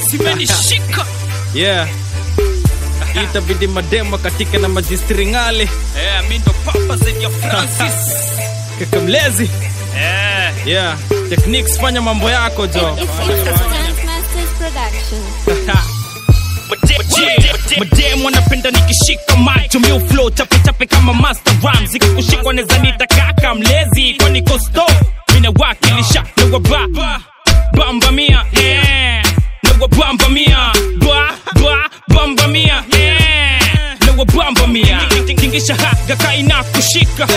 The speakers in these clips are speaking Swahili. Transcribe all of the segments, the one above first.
Simenishika. Yeah. Itabidi mademo katika na majistringale. Mimi ndo papa zaidi ya Francis. Kaka Mlezi. Yeah. Techniques fanya mambo yako jo. Mademo wanapenda nikishika macho mio flow chape kama master rhymes. Ikikushikwa neza nita kaka Mlezi. Kwa niko store mina wakilisha na bamba mia. Na bamba mia. Bamba mia. Na bamba mia. Tingisha haga kaina kushika.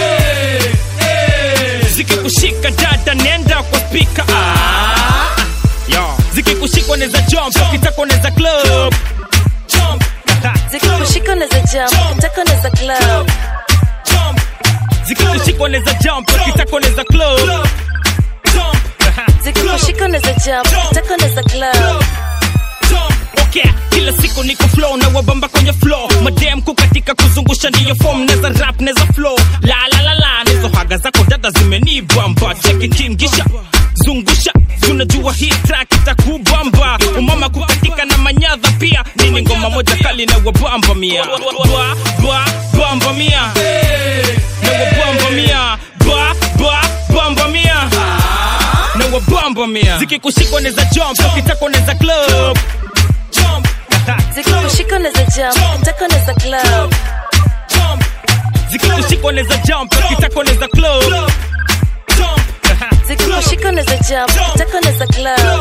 Zikikushika dada nenda kwa speaker. Zikikushika neza jump, ukitaka neza club. Zikikushika neza jump, ukitaka neza club. Zikikushika neza jump, ukitaka neza club. Zikikushika neza jump, ukitaka neza club. Okay, kila siku niko flow na wabamba kwenye flow. Madam kukatika kuzungusha ndiyo form. Neza rap, neza flow. La nezo haga zako dada zimenibamba. Check it in, gisha zungusha. Tunajua hii track itakubamba. Umama kukatika na manyadha pia. Nini ngoma moja kali na wabamba mia. Bamba mia. Na wabamba mia. Bamba mia. Na wabamba mia. Zikikushika neza jump, ukitaka neza club. Zikikushika neza jump, ukitaka neza club. Zikikushika neza jump, ukitaka neza club. Zikikushika neza jump, ukitaka neza club.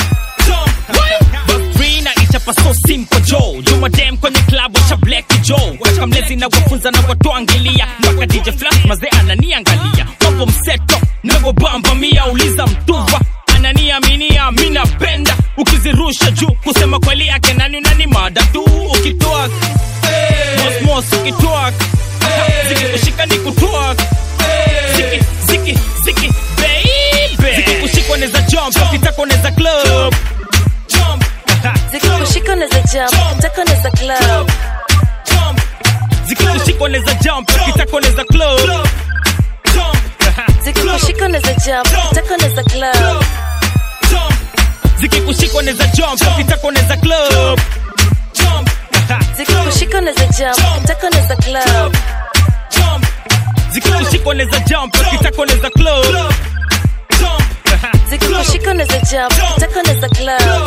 Babrina itapa so simple Joe. Juma dem kwenye club wacha Black Joe. Kaka Mlezi na wafunza na watuangilia. Mpaka DJ Flash maze ananiangalia. Mambo mseto na wabamba mia. Uliza mtuwa ananiaminia mina penda. Ukizirusha juu kusema kweli yake nani unani mada tu. Ukitwak mos ukitwak. Zikikushika ni kutwak. Ziki baby. Zikikushika neza jump, ukitaka neza club. Zikikushika neza jump, ukitaka neza club. Zikikushika neza jump, ukitaka neza club. Zikikushika neza jump, ukitaka neza club. Zikikushika neza jump, ukitaka neza club. Zikikushika neza jump, ukitaka neza club. Zikikushika neza jump, ukitaka neza club. Zikikushika neza jump, ukitaka neza club.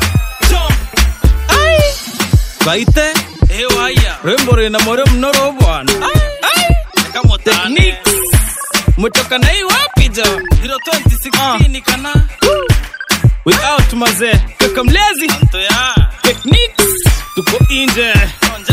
Baite. Haya. Rembo na more mnoro bwana. Kama Techniques. Mtoka na hii wapi jo? 02016 kana. We out maze. Kaka Mlezi. Anto ya. Techniques. Tuko inje.